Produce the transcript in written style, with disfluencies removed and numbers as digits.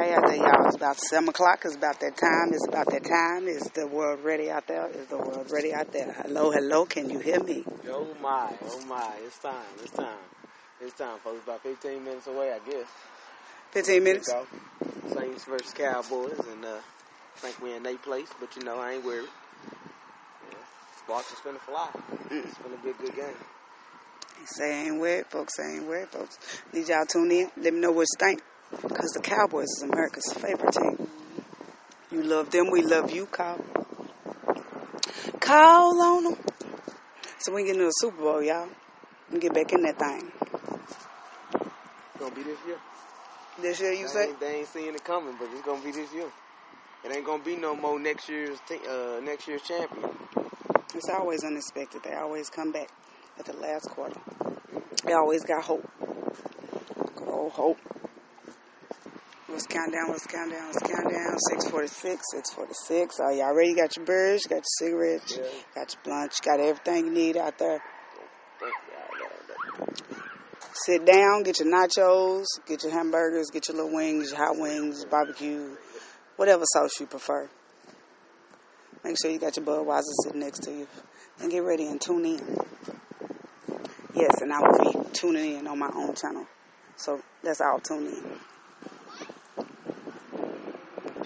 right out there, y'all. It's about 7 o'clock. It's about that time. It's about that time. Is the world ready out there? Is the world ready out there? Hello, hello. Can you hear me? Oh my. It's time. It's time, folks. About 15 minutes away, I guess. 15 minutes? Saints versus Cowboys, and I think we're in their place, but I ain't worried. Yeah. Sparks is finna fly. It's finna be a good game. Say ain't weird, folks. Ain't weird, folks. Need y'all tune in. Let me know what you think. Because the Cowboys is America's favorite team. You love them, we love you. Call on them. So we get into the Super Bowl, y'all. We get back in that thing. Gonna be this year. This year, you say? They ain't seeing it coming, but it's gonna be this year. It ain't gonna be no more next year's champion. It's always unexpected. They always come back at the last quarter. They always got hope. Good old hope. Let's count down. 6:46. Oh, y'all ready? You got your birds, you got your cigarettes, got your blunts, you got everything you need out there. Sit down, get your nachos, get your hamburgers, get your little wings, your hot wings, barbecue, whatever sauce you prefer. Make sure you got your Budweiser sitting next to you. And get ready and tune in. Yes, and I will be tuning in on my own channel. So let's all tune in.